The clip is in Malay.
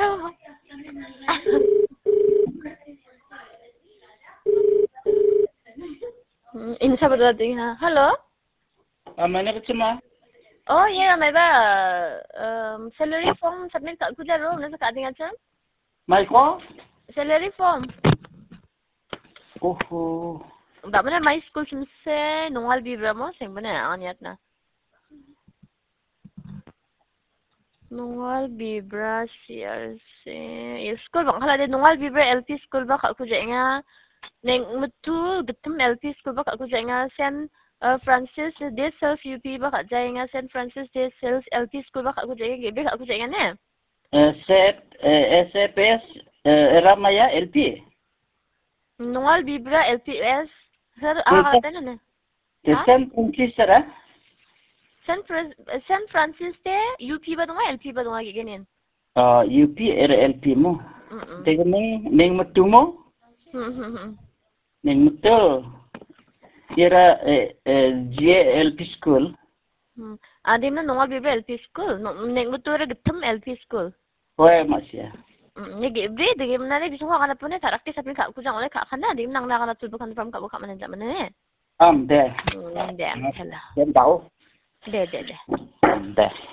Insa berarti ha. Halo. Mana kecema? Oh ya, meba salary form submit kat aku jaro, nak kat dengan macam? Mai ko? Salary form. Oh. Tak mana my school semse nungal bibra mo, sing mana anyat na. Nungal bibra CRC. School bang kala de nungal bibra LP school ba kat aku nga. Neng mutu getem LP school ba kat aku nga Saint Francis de Sales UP ba kat nga Saint Francis de Sales LP school ba kat aku nga gebe kat aku nga ne. SAPS Ramaya LP. Nungal bibra LPS. Sir, kata na ne. Saint Francis sir. Saint Francis de UP ba dunga LP ba dunga giganin. UP LP mo. Teka neng mutu mo? Neng mutu. Kira GLP school. Adi na nungal bibra LP school. Neng mutu ra getem LP school. Hoy masya. Negi every de game na le bisu ka na pune tarak ti sapin ka ku jang ole ka khana dim nang na kana tu bukan from ka bu ka man ja man ne. De. De. Hello. Dem tahu. De. De.